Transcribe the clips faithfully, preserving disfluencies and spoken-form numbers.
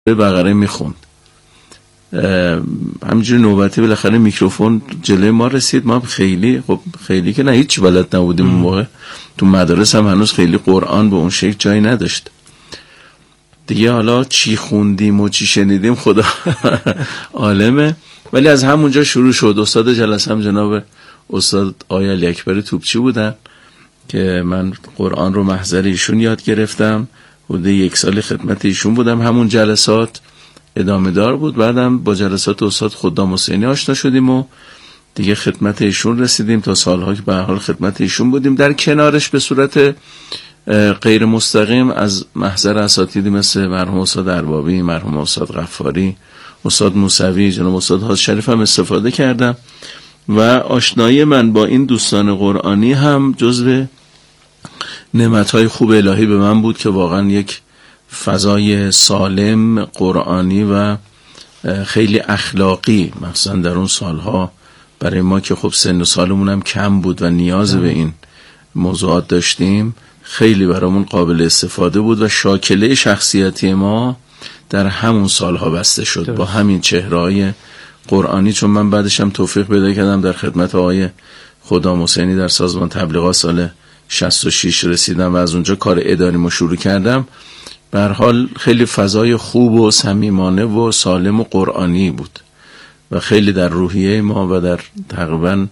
بقره میخوند. همینجوری نوبتی بالاخره میکروفون جلوی ما رسید. ما خیلی خب خیلی که نه هیچ بلد نبودیم اون موقع. تو مدارس هم هنوز خیلی قرآن به اون شکل جایی نداشت دیگه. حالا چی خوندیم و چی شنیدیم خدا عالمه. ولی از همونجا شروع شد. استاد جلسه هم جناب استاد آقای علی اکبر توپچی بودن که من قرآن رو محضر ایشون یاد گرفتم. حدود یک سال خدمت ایشون بودم. همون جلسات ادامه دار بود. بعدم با جلسات استاد خدام حسینی آشنا شدیم و دیگه خدمت ایشون رسیدیم. تا سالها که به هر حال خدمت ایشون بودیم. در کنارش به صورت غیر مستقیم از محضر اساتیدی مثل مرحوم استاد اربابی، مرحوم استاد غفاری، استاد موسوی، جناب استاد حاج شریف هم استفاده کردم و آشنایی من با این دوستان قرآنی هم جزو نعمت‌های خوب الهی به من بود که واقعا یک فضای سالم قرآنی و خیلی اخلاقی مثلا در اون سالها برای ما که خب سن و سالمون هم کم بود و نیاز به این موضوعات داشتیم خیلی برامون قابل استفاده بود و شاکله شخصیتی ما در همون سالها بسته شد درست. با همین چهره‌های قرآنی. چون من بعدش هم توفیق پیدا کردم در خدمت آقای خدام حسینی در سازمان تبلیغات سال شصت و شش رسیدم و از اونجا کار اداریمو شروع کردم. به هر حال خیلی فضای خوب و صمیمانه و سالم و قرآنی بود و خیلی در روحیه ما و در تقریبا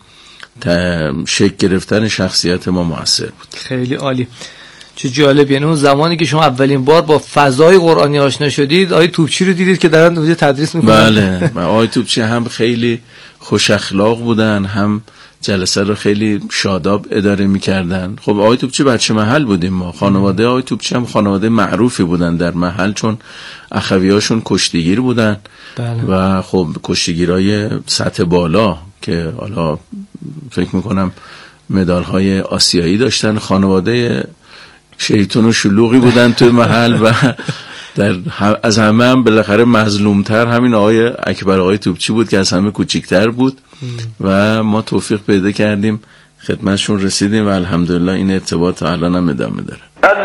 شکل گرفتن شخصیت ما مؤثر بود. خیلی عالی. چه جالب. یعنی اون زمانی که شما اولین بار با فضای قرآنی آشنا شدید آقای توپچی رو دیدید که دارن اونجا تدریس میکنن. بله. آقای توپچی هم خیلی خوش اخلاق بودن، هم جلسه رو خیلی شاداب اداره میکردن. خب آقای توپچی بچه محل بودیم ما. خانواده آقای توپچی هم خانواده معروفی بودن در محل چون اخویاشون کشتیگیر بودن. بله. و خب کشتیگیرای سطح بالا که حالا فکر میکنم مدال های آسیایی داشتن. خانواده شیطان و شلوغی بودن توی محل و در از همه هم بالاخره مظلومتر همین آقای اکبر آقای توپچی بود که از همه کوچیکتر بود و ما توفیق پیدا کردیم خدمتشون رسیدیم و الحمدلله این ارتباط الان هم ادامه داره.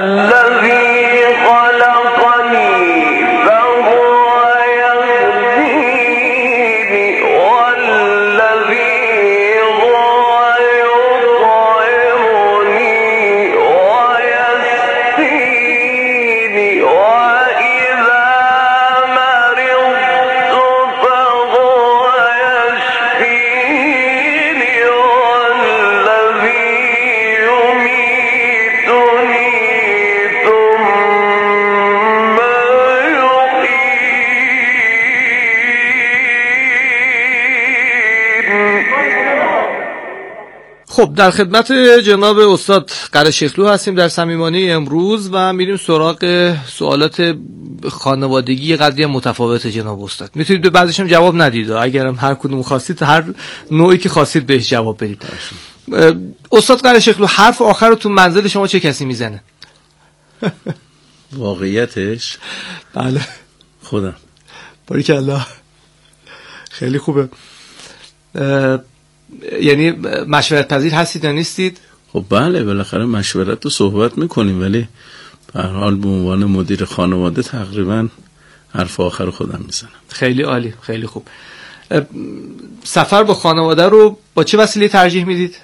خب در خدمت جناب استاد قره‌شیخلو هستیم در صمیمانه امروز و میریم سراغ سوالات خانوادگی قدری متفاوت جناب استاد. میتونید به بعضیش هم جواب ندید، اگرم هر کدوم خواستید هر نوعی که خواستید بهش جواب بدید. استاد قره‌شیخلو حرف آخر رو تو منزل شما چه کسی میزنه؟ واقعیتش بله خودم. باریکالله. خیلی خوبه. یعنی مشورت پذیر هستید یا نیستید؟ خب بله بالاخره مشورت و صحبت میکنیم ولی به هر حال به عنوان مدیر خانواده تقریبا حرف آخر خودم میزنم. خیلی عالی، خیلی خوب. سفر با خانواده رو با چه وسیله ترجیح میدید؟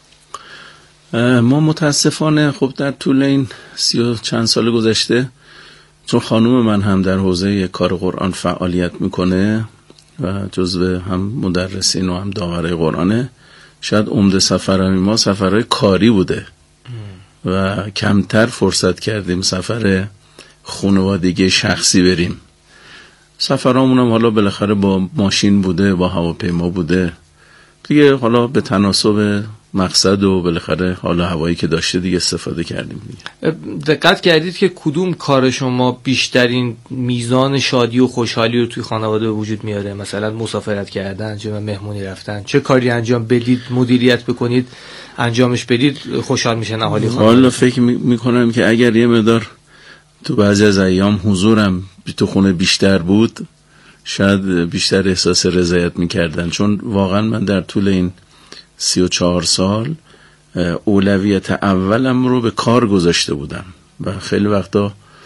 ما متاسفانه خب در طول این سی و چند سال گذشته چون خانوم من هم در حوزه کار قرآن فعالیت میکنه و جزو هم مدرسین و هم داورای قرآنه، شاید عمده سفرهای ما سفرهای کاری بوده و کمتر فرصت کردیم سفر خانوادگی شخصی بریم. سفرامون هم حالا بالاخره با ماشین بوده، با هواپیما بوده دیگه، حالا به تناسب مقصد و بالاخره حالا هوایی که داشته دیگه استفاده کردیم دیگه. دقت کردید که کدوم کار شما بیشترین میزان شادی و خوشحالی رو توی خانواده به وجود میاره؟ مثلا مسافرت کردن، جمع مهمونی رفتن، چه کاری انجام بدید، مدیریت بکنید، انجامش بدید خوشحال میشن اهالی خانواده؟ حالا فکر میکنم که اگر یه مقدار تو بعضی از ایام حضورم تو خونه بیشتر بود شاید بیشتر احساس رضایت میکردن، چون واقعا من در طول این سی و چهار سال اولویت اولم رو به کار گذاشته بودم و خیلی وقتا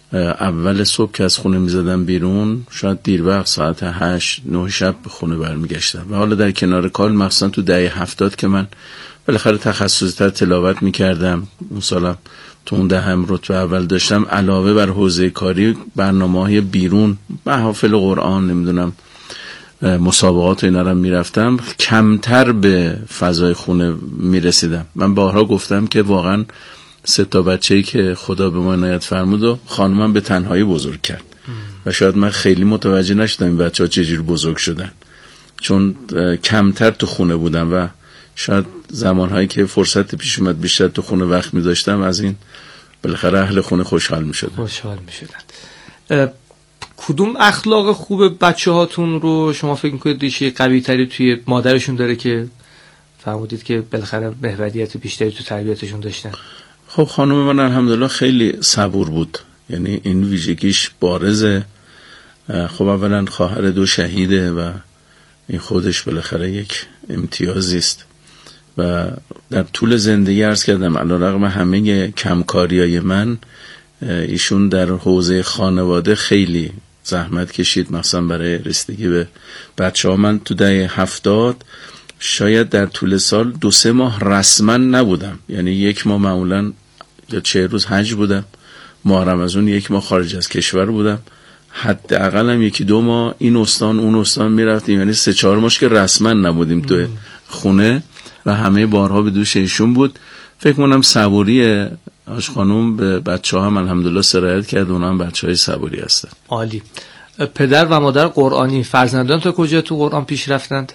اول صبح که از خونه میزدم بیرون، شاید دیر وقت ساعت هشت نه شب به خونه برمیگشتم. و حالا در کنار کار، مخصوصا تو دهه هفتاد که من بالاخره تخصصی تر تلاوت میکردم، اون سالم تو اون دهم رتبه اول داشتم، علاوه بر حوزه کاری برنامه‌های بیرون، محافل قرآن، نمیدونم مسابقات و اینا رو میرفتم، کمتر به فضای خونه میرسیدم. من بارها گفتم که واقعا سه تا بچه‌ای که خدا به ما عنایت فرمود و خانمم به تنهایی بزرگ کرد و شاید من خیلی متوجه نشدم این بچه‌ها چجوری بزرگ شدن، چون کمتر تو خونه بودم و شاید زمانهایی که فرصت پیش اومد بیشتر تو خونه وقت می‌داشتم، از این بالاخره اهل خونه خوشحال می‌شدن. خوشحال می‌شدن. کدوم اخلاق خوب بچه‌هاتون رو شما فکر می‌کنید ریشه قوی‌تری توی مادرشون داره که فرمودید که بالاخره محوریت بیشتری تو تربیتشون داشتن؟ خب خانم من الحمدلله خیلی صبور بود، یعنی این ویژگیش بارزه. خب اولا خواهر دو شهیده و این خودش بالاخره یک امتیازی است و در طول زندگی عرض کردم علیرغم همه کمکاریای من، ایشون در حوزه خانواده خیلی زحمت کشید، مثلا برای رسیدگی به بچه ها. من تو دهه هفتاد شاید در طول سال دو سه ماه رسما نبودم، یعنی یک ماه معمولا یا چه روز حج بودم، ماه رمضان یک ماه خارج از کشور بودم، حداقل هم یکی دو ماه این استان اون استان میرفتیم، یعنی سه چهار ماه که رسما نبودیم تو خونه و همه بارها به دوش ایشون بود. فکر کنم صبوری آش خانم به بچه ها هم الحمدلله سرایت کرد، اونا هم بچه های صبوری هستن. عالی. پدر و مادر قرآنی، فرزندان تا کجا تو قرآن پیش رفتند؟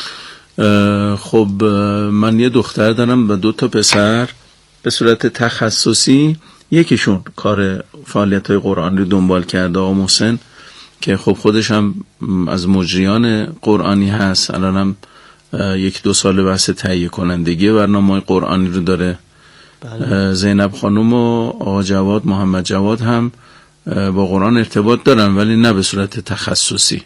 خب من یه دختر دارم و دو تا پسر. به صورت تخصصی یکیشون کار فعالیت های قرآنی رو دنبال کرده، آقا محسن، که خب خودش هم از مجریان قرآنی هست، الان هم یک دو سال بحث تهیه کنندگی برنامه قرآنی رو داره. بله. زینب خانم و آقا جواد، محمد جواد هم با قرآن ارتباط دارن ولی نه به صورت تخصصی،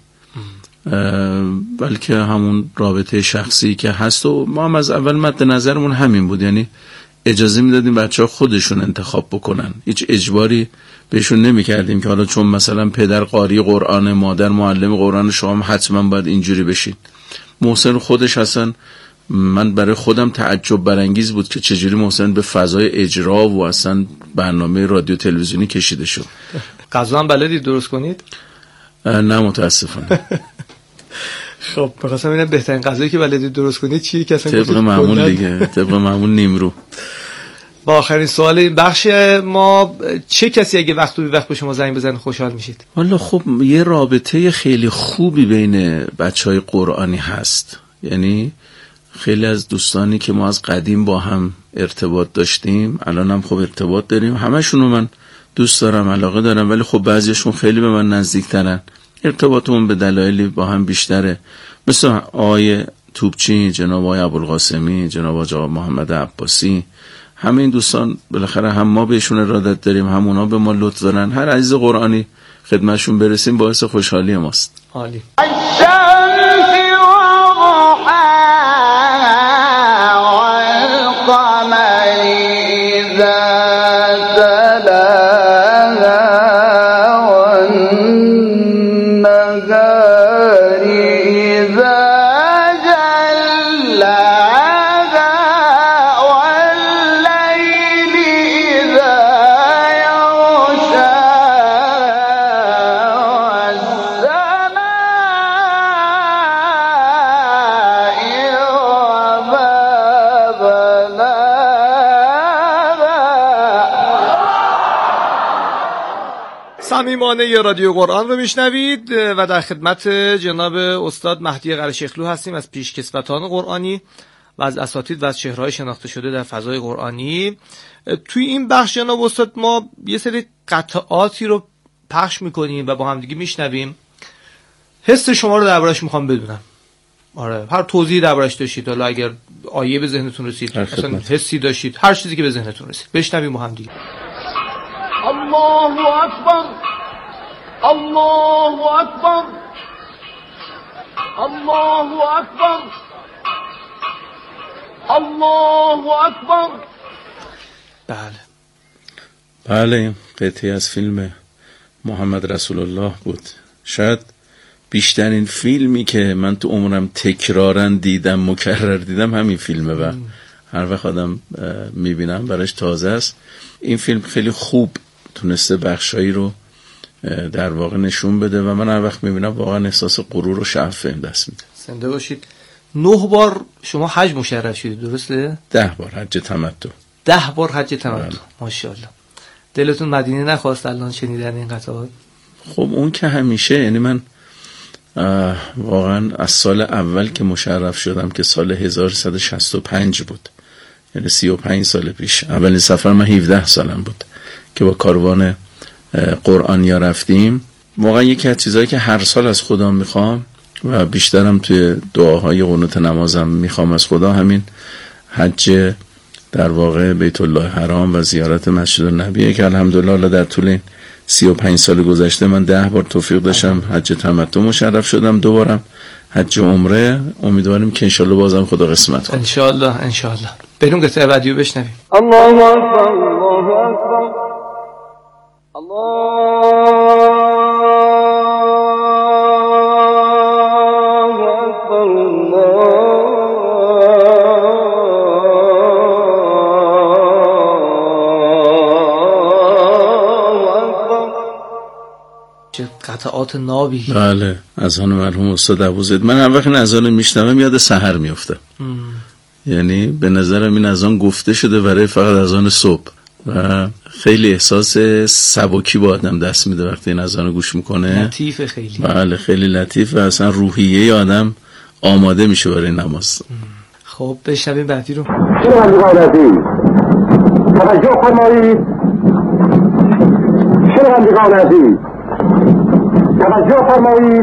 بلکه همون رابطه شخصی که هست و ما هم از اول مد نظرمون همین بود، یعنی اجازه میدادیم بچه ها خودشون انتخاب بکنن، هیچ اجباری بهشون نمی کردیم که حالا چون مثلا پدر قاری قرآن، مادر معلم قرآن، شما هم حتما باید اینجوری بشین. محسن خودش اصلا من برای خودم تعجب برانگیز بود که چجوری محسن به فضای اجرا و اصلا برنامه رادیو تلویزیونی کشیده شد. غذا هم بلدید درست کنید؟ نه متاسفانه. خب بخواستم ببینم بهترین غذایی که بلدید درست کنید چیه که اصلا طبق معمول دیگه، طبق معمول نیمرو. با آخرین سوال این بخش ما، چه کسی اگه وقت و بی وقت به شما زنگ بزنه خوشحال میشید؟ والا خب یه رابطه خیلی خوبی بین بچهای قرآنی هست، یعنی خیلی از دوستانی که ما از قدیم با هم ارتباط داشتیم الان هم خب ارتباط داریم، همشون رو من دوست دارم، علاقه دارم، ولی خب بعضیشون خیلی به من نزدیکترن، ارتباطمون به دلایلی با هم بیشتره، مثل آقای توپچی، جناب آقای ابوالقاسمی، جناب آقای محمد عباسی. همه این دوستان بالاخره هم ما بهشون ارادت داریم، هم اونا به ما لطف دارن. هر عزیز قرآنی خدمتشون برسیم باعث خوشحالی ماست. عالی. صمیمانه رادیو قرآن رو میشنوید و در خدمت جناب استاد مهدی قره‌شیخلو هستیم از پیشکسوتان قرآنی و از اساتید و از چهره‌های شناخته شده در فضای قرآنی. توی این بخش جناب استاد ما یه سری قطعاتی رو پخش میکنیم و با هم دیگه میشنویم. حس شما رو دربارش میخوام بدونم. آره، هر توضیحی دربارش داشتید، حالا اگر آیه به ذهنتون رسید، اصلا حسی داشتید، هر چیزی که به ذهنتون رسید بشنویم با هم دیگه. الله اکبر، الله اکبر، الله اکبر، الله اکبر. بله بله، قطعی از فیلم محمد رسول الله بود. شاید بیشترین فیلمی که من تو عمرم تکرارا دیدم، مکرر دیدم، همین فیلمه و هر وقت آدم میبینم براش تازه است. این فیلم خیلی خوب تونسته بخشایی رو در واقع نشون بده و من هر وقت میبینم واقعا احساس غرور و شرف بهم دست میده. زنده باشید. نه بار شما حج مشرف شدید، درسته؟ ده بار حج تمتع. ده بار حج تمتع. ماشاءالله. دلتون مدینه نخواست الان شنیدن این قطعات؟ خب اون که همیشه، یعنی من واقعا از سال اول که مشرف شدم که سال هزار و سیصد و شصت و پنج بود، یعنی سی و پنج سال پیش، اولین سفر من هفده سالم بود که با کاروان قرآنیا رفتیم. واقعا یکی از چیزایی که هر سال از خدا میخوام و بیشترم توی دعاهای قنوت نمازم میخوام از خدا، همین حج در واقع بیت الله حرام و زیارت مسجد النبیه که الحمدلله در طول این سی و پنج سال گذشته من ده بار توفیق داشتم حج تمتع مشرف شدم، دوبارم حج عمره. امیدواریم که انشالله بازم خدا قسمت کنه. انشالله انشالله. بریم قطعه بعدیو بشنویم. الله اکبر الله اکبر الله قطعات نابی. بله، اذان مرحوم استاد ابوزید. من هر وقت این اذان میشنوم یاد سحر میافتم. یعنی به نظرم این اذان گفته شده برای فقط اذان صبح و خیلی احساس سبکی با آدم دست میده وقتی این اذان گوش میکنه. لطیفه خیلی. بله خیلی لطیفه، اصلا روحیه آدم آماده میشه برای نماز. خب بشنویم بعدی رو. توجه فرمایید. شنوندگان عزیز توجه فرمایید.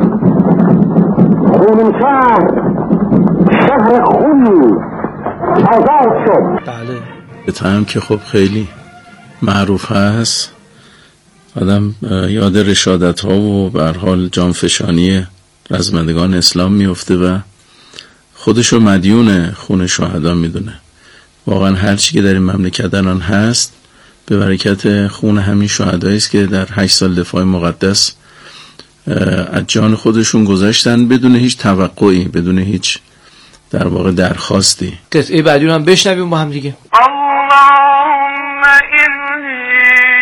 خونین شهر، شهر خونی آزاد شد. بله. هم که خب خیلی معروف هست، آدم یاد رشادت ها و به هر حال جانفشانی رزمندگان اسلام میفته و خودشو مدیون خون شهدا میدونه. واقعا هر چی که در این مملکت الان هست به برکت خون همین شهدایی است که در هشت سال دفاع مقدس از جان خودشون گذاشتن بدون هیچ توقعی، بدون هیچ در واقع درخواستی. قطعه بعدی رو هم بشنویم با هم دیگه. اللهم انی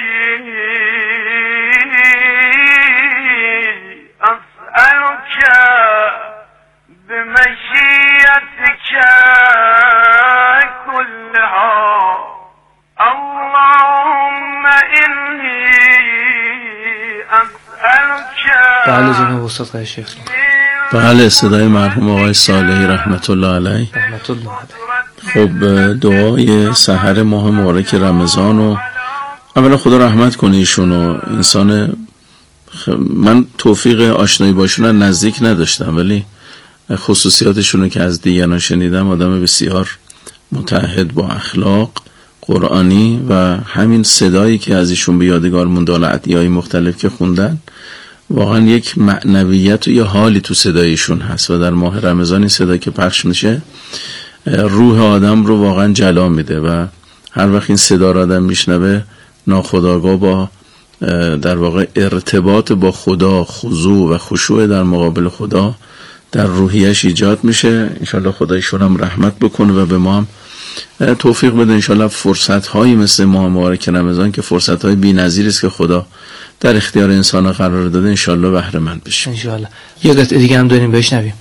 اسألک بمشیئتک کلها. اللهم انی اسألک. بله جناب استاد خیلی شیخ. بله صدای مرحوم آقای صالحی رحمت الله علیه. رحمت الله علیه. خب دعای سحر ماه مبارک رمضان و اولا خدا رحمت کنه ایشونو. انسان خ... من توفیق آشنایی باشون نزدیک نداشتم ولی خصوصیاتشونو که از دیگران شنیدم، آدم بسیار متعهد با اخلاق قرآنی و همین صدایی که از ایشون به یادگار مونده، ادعیای مختلف که خوندن، واقعا یک معنویت و یه حالی تو صدایشون هست و در ماه رمضان این صدا که پخش میشه روح آدم رو واقعا جلا میده و هر وقت این صدا رو آدم میشنوه ناخودآگاه با در واقع ارتباط با خدا، خضوع و خشوع در مقابل خدا در روحیش ایجاد میشه. انشالله خدا ایشون هم رحمت بکنه و به ما هم توفیق بده انشالله فرصت هایی مثل ماه مبارک رمضان که فرصت های بی نظیر است که خدا در اختیار انسان قرار داده انشالله بهره مند بشیم. انشالله. یه قطعه دیگه هم داریم بشنویم.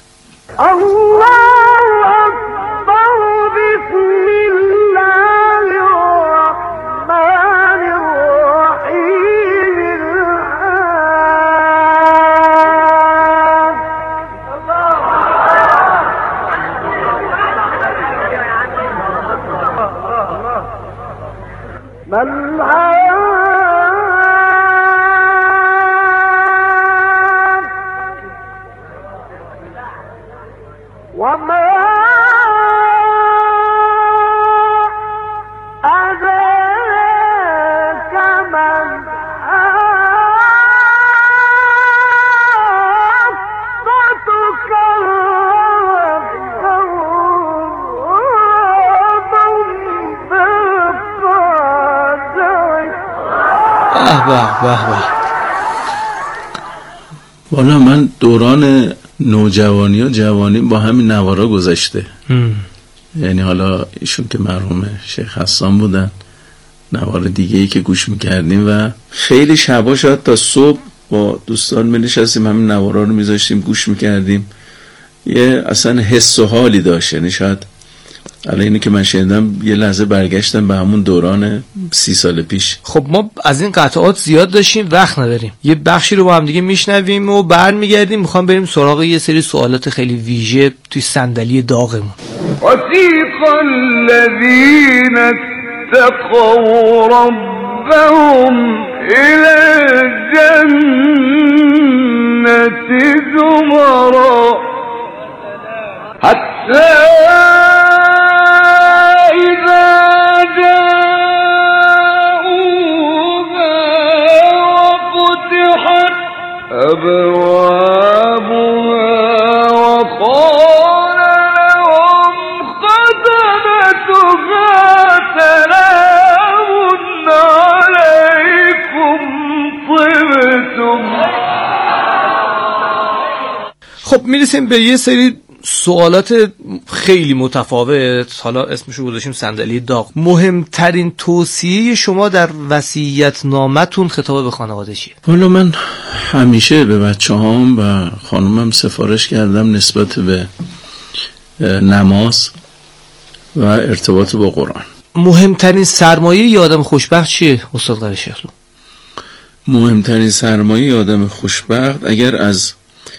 به به به. والا من دوران نوجوانی و جوانی با همین نوارا گذشته. یعنی حالا ایشون که مرحوم شیخ حسان بودن، نوار دیگه ای که گوش میکردیم و خیلی شبا شاید تا صبح با دوستان می نشستیم همین نوارا رو میذاشتیم گوش میکردیم. یه اصلا حس و حالی داشت. یعنی شاید الان اینو که من شنیدم یه لحظه برگشتم به همون دوران سی سال پیش. خب ما از این قطعات زیاد داشتیم، وقت نداریم، یه بخشی رو با هم دیگه میشنویم و برمیگردیم. میخوام بریم سراغ یه سری سوالات خیلی ویژه توی صندلی داغمون. وَسِيقَ الَّذِينَ اتَّقَوْا رَبَّهُمْ إِلَى الْجَنَّةِ زُمَرًا حَتَّى إِذَا جَاءُوهَا وَفُتِحَتْ أَبْوَابُهَا وَقَالَ لَهُمْ خَزَنَتُهَا سَلَامٌ عَلَيْكُمْ طِبْتُمْ. خب میرسیم به یه سری سوالات خیلی متفاوت. حالا اسمشو گذاشتیم صندلی داغ. مهمترین توصیه شما در وصیت نامتون خطاب به خانواده چیه؟ والا من همیشه به بچه هام و خانومم سفارش کردم نسبت به نماز و ارتباط با قرآن. مهمترین سرمایه ی آدم خوشبخت چیه استاد قاری شیخلو؟ مهمترین سرمایه ی آدم خوشبخت اگر از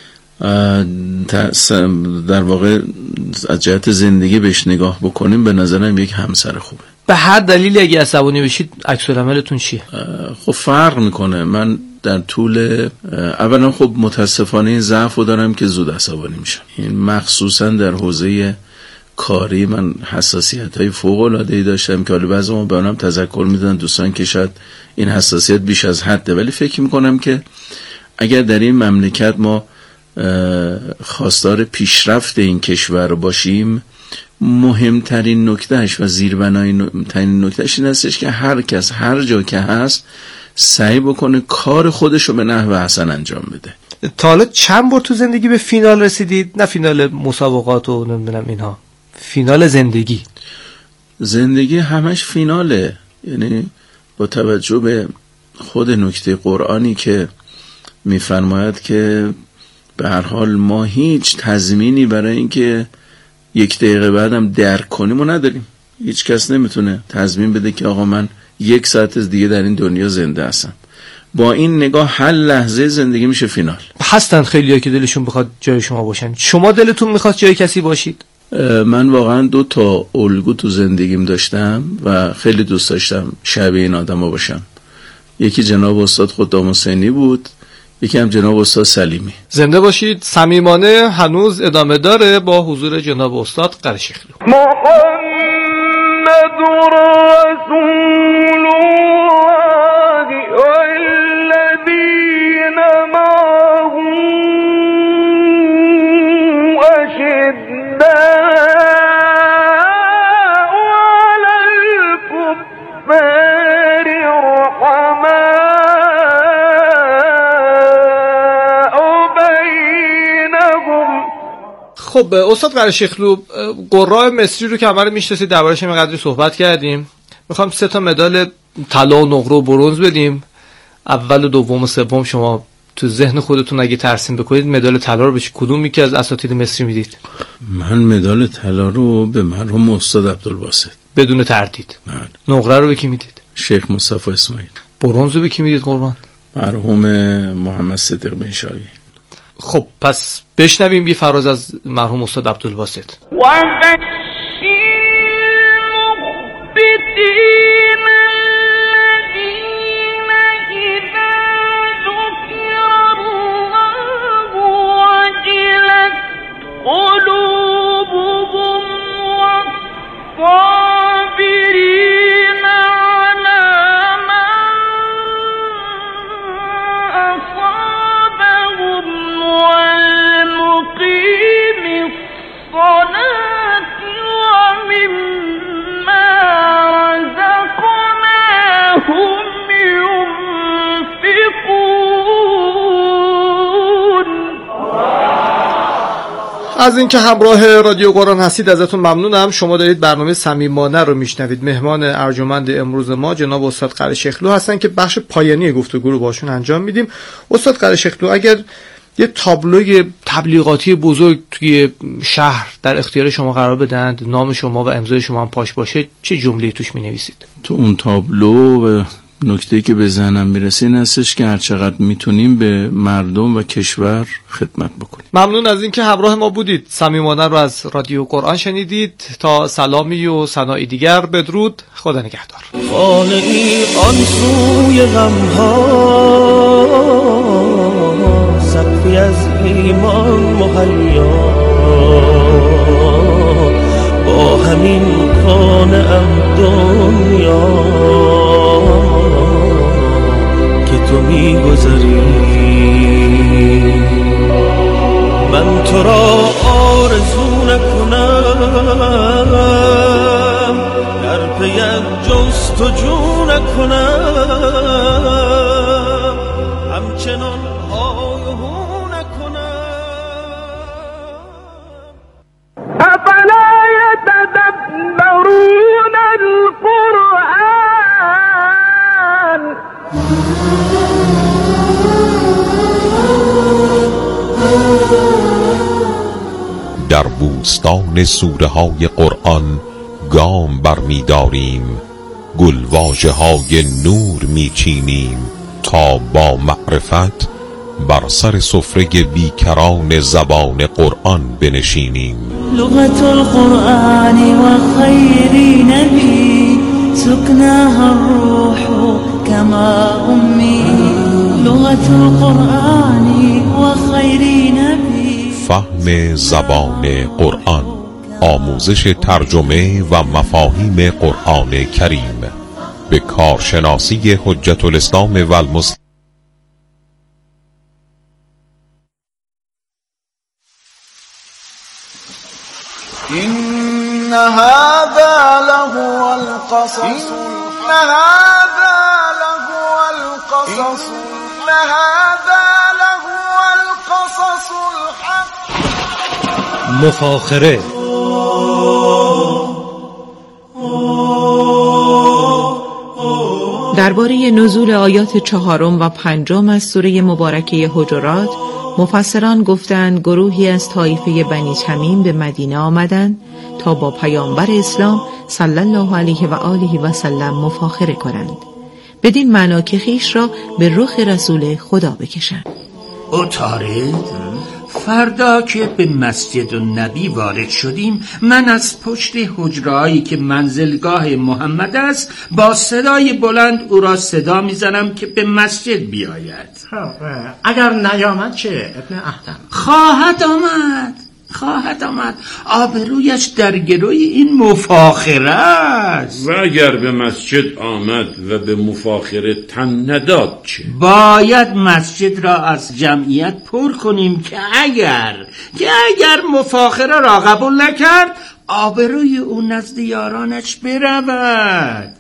در واقع از جهت زندگی بهش نگاه بکنیم به نظرم یک همسر خوبه. به هر دلیلی اگه عصبانی بشید عکس العملتون چیه؟ خب فرق میکنه. من در طول اولا خب متاسفانه این ضعفو دارم که زود عصبانی میشم. این مخصوصا در حوزه کاری من حساسیت‌های فوق‌العاده‌ای داشتم که حالا بعضی ما به اونم تذکر میدن دوستان که شاید این حساسیت بیش از حده، ولی فکر میکنم که اگر در این مملکت ما خواستار پیشرفت این کشور باشیم، مهمترین نکتهش و زیربنایی‌ترین نکتهش این هستش که هر کس هر جا که هست سعی بکنه کار خودش رو به نحو حسن انجام بده. تا حالا چند بار تو زندگی به فینال رسیدید؟ نه فینال مسابقات و نمیدونم اینها، فینال زندگی. زندگی همش فیناله. یعنی با توجه به خود نکته قرآنی که میفرماید که به هر حال ما هیچ تضمینی برای اینکه یک دقیقه بعدم درک کنیم و نداریم. هیچ کس نمیتونه تضمین بده که آقا من یک ساعت از دیگه در این دنیا زنده هستم. با این نگاه هر لحظه زندگی میشه فینال. هستن خیلی‌ها که دلشون بخواد جای شما باشن. شما دلتون میخواد جای کسی باشید؟ من واقعا دو تا الگو تو زندگیم داشتم و خیلی دوست داشتم شبیه این آدم ها باشم. یکی جناب استاد خدام حسینی بود، یکی هم جناب استاد سلیمی. زنده باشید. صمیمانه هنوز ادامه داره با حضور جناب استاد قاری شیخلو. محمد رسول الله والذین معه اشداء علی الکفار رحماء بینهم. خب استاد قاری شیخلو، قراء مصری رو که همه رو میشناسید، دربارش هم قدری صحبت کردیم. میخوام سه تا مدال طلا و نقره و برنز بدیم. اول و دوم و سوم شما تو ذهن خودتون اگه ترسیم بکنید مدال طلا رو به کدوم یکی از اساتید مصری میدید؟ من مدال طلا رو به مرحوم استاد عبدالباسط بدون تردید. من. نقره رو به کی میدید؟ شیخ مصطفی اسماعیل. برنز رو به کی میدید قربان؟ مرحوم محمد صدیق بن شاوی. خب پس بشنویم یه فراز از مرحوم استاد عبدالباسط. الصلاة ومما رزقناهم از اینکه همراه رادیو قرآن هستید ازتون ممنونم. شما دارید برنامه صمیمانه رو میشنوید. مهمان ارجمند امروز ما جناب استاد قره‌شیخلو هستن که بخش پایانی گفتگو رو باشون انجام میدیم. استاد قره‌شیخلو، اگر یه تابلوی تبلیغاتی بزرگ توی شهر در اختیار شما قرار بدند، نام شما و امضای شما هم پاش باشه، چه جمله‌ای توش می‌نویسید؟ تو اون تابلو و نکته‌ای که به ذهنم میرسه این هستش که هر چقدر میتونیم به مردم و کشور خدمت بکنیم. ممنون از اینکه همراه ما بودید. صمیمانه رو از رادیو قرآن شنیدید. تا سلامی و ثنایی دیگر بدرود. خدا نگهدار. خانه‌ای آن سوی غم‌ها، سقفی از ایمان مهیا، با همین خانه‌ام دنیا که تو می‌گذری. من تو را آرزو نکنم، در پی جستجو نکنم، همچنان آهو نکنم. أفلا يتدبرون القرآن در بوستان سوره های قرآن گام برمی داریم، گلواژه های نور می چینیم تا با معرفت بر سر سفره بیکران زبان قرآن بنشینیم. لغة القرآن و خیر نبی سکناها الروح کما امی. لغة القرآن و خیر نبی. فهم زبان قرآن، آموزش ترجمه و مفاهیم قرآن کریم به کارشناسی حجت الاسلام و المسلمین. إن هذا لهو القصص إن هذا لهو القصص إن هذا لهو القصص الحق. مفاخره درباره نزول آیات چهارم و پنجم از سوره مبارکه حجرات، مفسران گفتند گروهی از طایفه بنی تمیم به مدینه آمدند تا با پیامبر اسلام صلی الله علیه و آله و سلم مفاخره کنند، بدین معنا که خویش را به رخ رسول خدا بکشند. عطارد، فردا که به مسجد النبی وارد شدیم، من از پشت حجرهایی که منزلگاه محمد است با صدای بلند او را صدا میزنم که به مسجد بیاید. اگر نیامد چه ابن احتم؟ خواهد آمد خواهد آمد آبرویش در گروی این مفاخره است. و اگر به مسجد آمد و به مفاخره تن نداد چه؟ باید مسجد را از جمعیت پر کنیم که اگر که اگر مفاخره را قبول نکرد آبروی او نزد یارانش برود.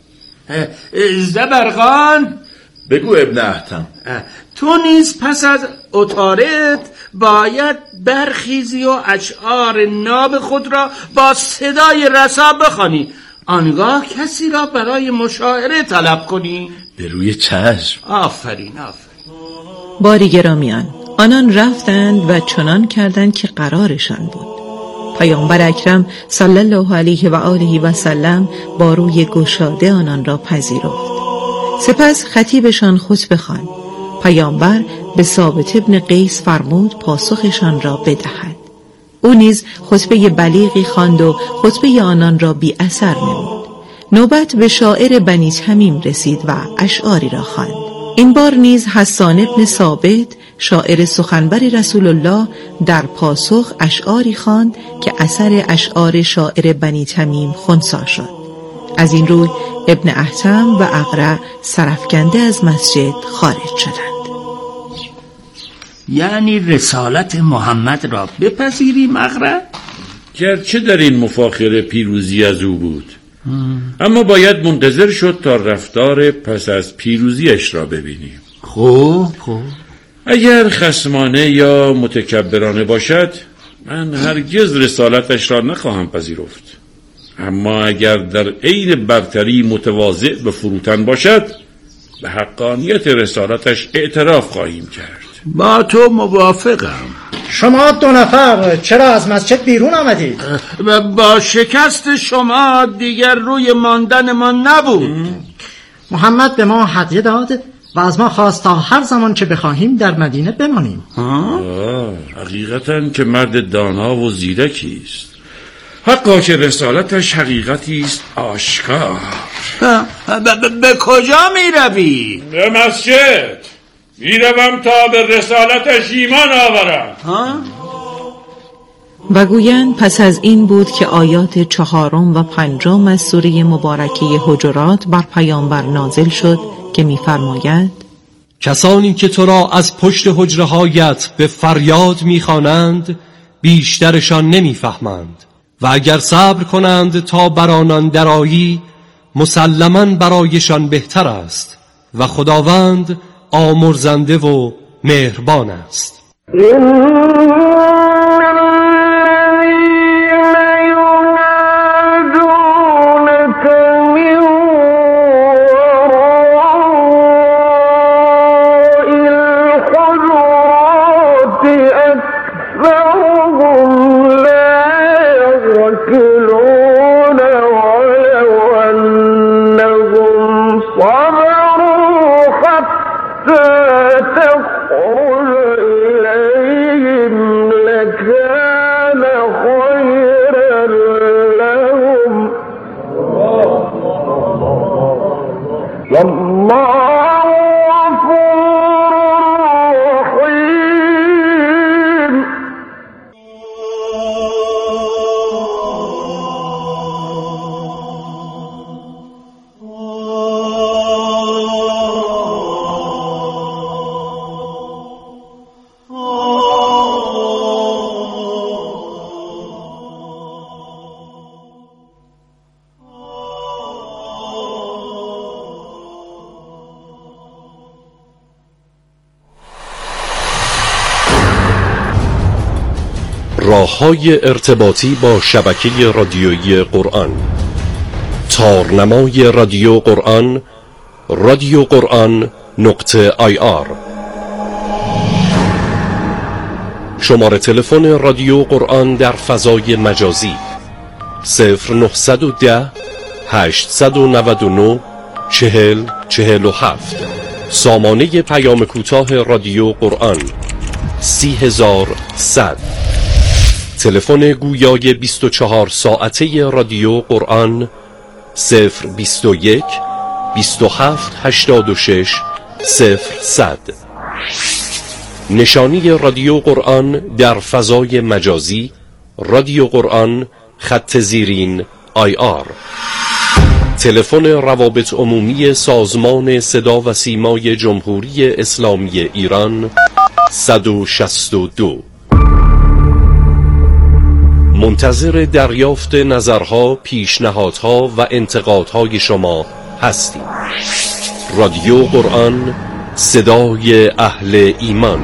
زبرخان، بگو ابن احتم. تو نیز پس از عطارد باید برخیزی و اشعار ناب خود را با صدای رسا بخوانی، آنگاه کسی را برای مشاعره طلب کنی. به روی چشم. آفرین آفرین. باری گرامیان، آنان رفتند و چنان کردند که قرارشان بود. پیامبر اکرم صلی الله علیه و آله و سلم با روی گشاده آنان را پذیرفت. سپس خطیبشان خطبه خواند. پیامبر به ثابت ابن قیس فرمود پاسخشان را بدهد. او نیز خطبه بلیغی خواند و خطبه آنان را بی اثر نمود. نوبت به شاعر بنی تمیم رسید و اشعاری را خواند. این بار نیز حسان ابن ثابت شاعر سخنور رسول الله در پاسخ اشعاری خواند که اثر اشعار شاعر بنی تمیم خنثی شد. از این روی ابن احتم و اقرع سرافکنده از مسجد خارج شدند. یعنی رسالت محمد را بپذیریم اقرع؟ گرچه در این مفاخره پیروزی از او بود، اما باید منتظر شد تا رفتار پس از پیروزیش را ببینیم. خوب خوب. اگر خصمانه یا متکبرانه باشد من هرگز رسالتش را نخواهم پذیرفت، اما اگر در عین برتری متواضع به فروتن باشد به حقانیت رسالتش اعتراف خواهیم کرد. با تو موافقم. شما دو نفر چرا از مسجد بیرون آمدید؟ با شکست شما دیگر روی ماندن ما نبود. محمد به ما هدیه داد و از ما خواست تا هر زمان که بخواهیم در مدینه بمانیم. آه، حقیقتاً که مرد دانا و زیرکی است. حقا که رسالتش حقیقتی است آشکار. به کجا می روی؟ به مسجد می روم تا به رسالتش ایمان آورم. و گویند پس از این بود که آیات چهارم و پنجم از سوره مبارکه حجرات بر پیامبر نازل شد که می‌فرماید: کسانی که تو را از پشت حجرهایت به فریاد می‌خوانند بیشترشان نمی‌فهمند و اگر صبر کنند تا بر آنان درآیی مسلماً برایشان بهتر است و خداوند آمرزنده و مهربان است. راه‌های ارتباطی با شبکه رادیویی قرآن: تارنمای رادیو قرآن رادیو قرآن نقطه آی آر. شماره تلفن رادیو قرآن در فضای مجازی صفر نهصد و ده هشتصد و نود و نه چهل چهل و هفت. سامانه پیام کوتاه رادیو قرآن سی هزار صد. تلفن گویای بیست و چهار ساعته رادیو قرآن صفر بیست و یک بیست و هفت هشتاد و شش صفر صد. نشانی رادیو قرآن در فضای مجازی رادیو قرآن خط زیرین آی آر. تلفن روابط عمومی سازمان صدا و سیمای جمهوری اسلامی ایران صد و شصت و دو. منتظر دریافت نظرها، پیشنهادها و انتقادهای شما هستیم. رادیو قرآن، صدای اهل ایمان.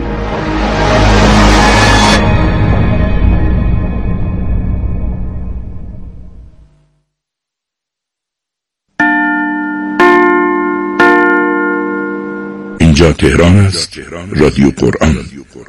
اینجا تهران است. رادیو قرآن.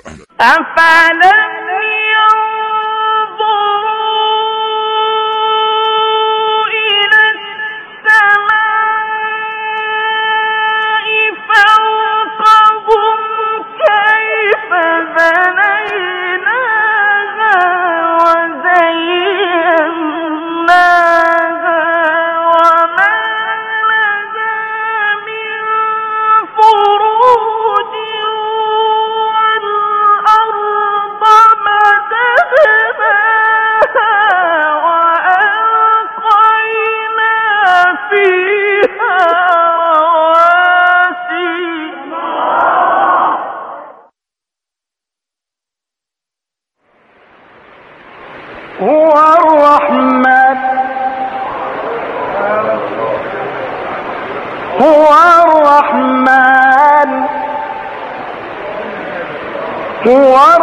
هو الرحمن هو الرحمن هو